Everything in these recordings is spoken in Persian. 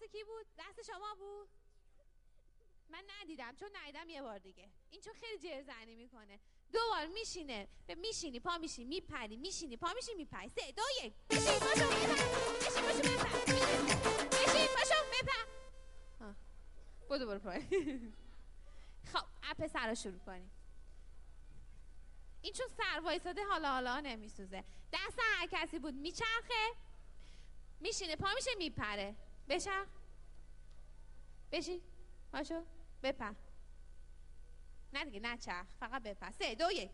کی بود؟ دست شما بود؟ من ندیدم چون ندیدم یه بار دیگه. این چون خیلی جرزنی میکنه. 2 بار میشینه، میشینی پا میشی میپری، میشینی پا میشی میپری. 3 2 1 بشین پاشو بپر، بشین پاشو بپر، بشین پاشو بپر. برو پای. خب اپ سر رو شروع کنیم. این چون سر وایساده حالا نمیسوزه. دست هر کسی بود میچرخه، میشینه پا میشه میپره. بچرخ، بشین پاشو بپر. نه دیگه نچرخ، فقط بپر. 3 2 1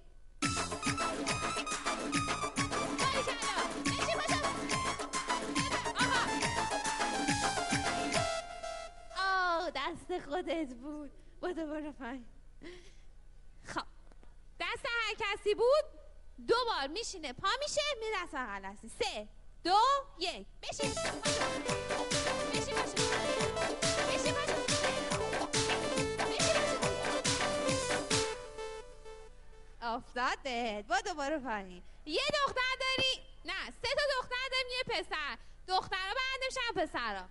بشین پاشو بپر. آها دست خودت بود. برو پای. خب دست هر کسی بود 2 بار میشینه پا میشه میره دست بغل دستی. 3 2 1 بشین بشین بشین بشین افتاده. برو پایین. یه دختر داری؟ نه 3 تا دختر داریم یه پسر. دخترها برنده میشن پسرها؟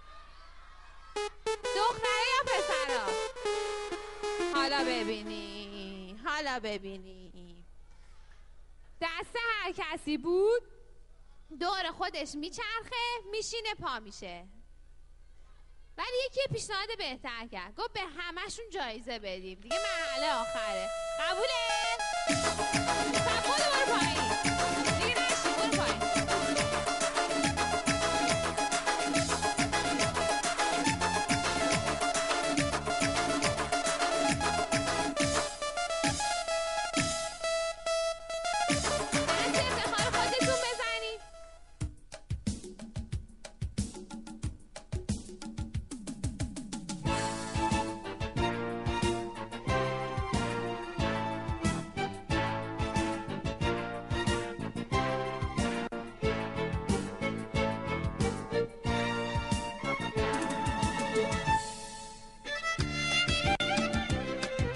دختره یا پسرها؟ حالا ببینی دست هر کسی بود دور خودش میچرخه میشینه پا میشه. ولی یکی پیشنهاد بهتر کرد، گفت به همشون جایزه بدیم دیگه، مرحله آخره. قبوله؟ برو پایین دیگه.